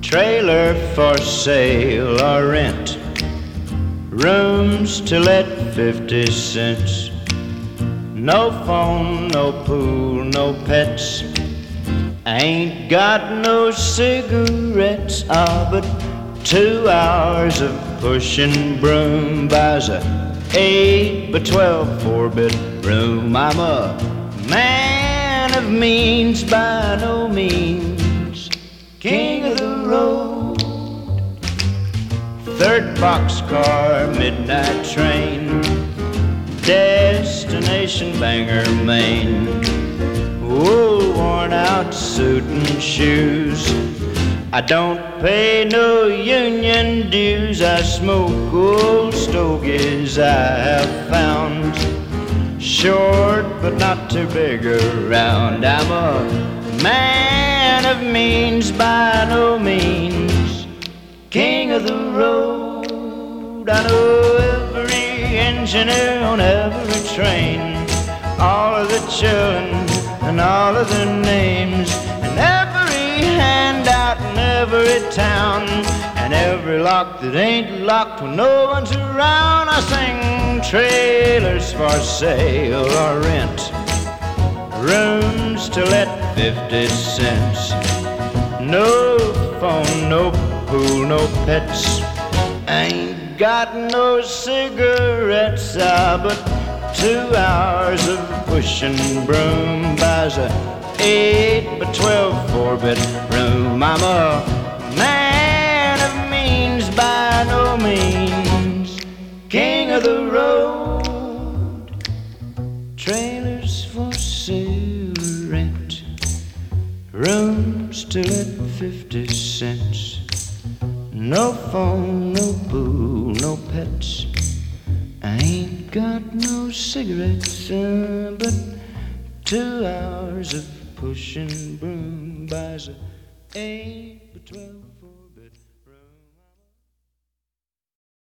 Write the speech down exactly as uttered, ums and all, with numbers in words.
Trailer for sale or rent, rooms to let fifty cents. No phone, no pool, no pets. Ain't got no cigarettes. Ah, but two hours of pushing broom buys a eight by twelve four-bedroom. I'm a man of means by no means, king of the road. Third boxcar, midnight train, destination Bangor, Maine. Wool worn out suit and shoes. I don't pay no union dues. I smoke old stogies I have found, short but not too big around. I'm a man of means by no means, king of the road. I know every engineer on every train, all of the children and all of their names, and every handout in every town, and every lock that ain't locked when no one's around. I sing trailers for sale or rent, rooms to let fifty cents. No phone, no pool, no pets. Ain't got no cigarettes. Ah, but two hours of pushing broom buys a eight by twelve four-bedroom. I'm a man of means by no means, king of the road. Trailers for sale or rent, rooms to let fifty cents. No phone, no pool, no pets. I ain't got no cigarettes, uh, but two hours of pushing broom buys a eight by twelve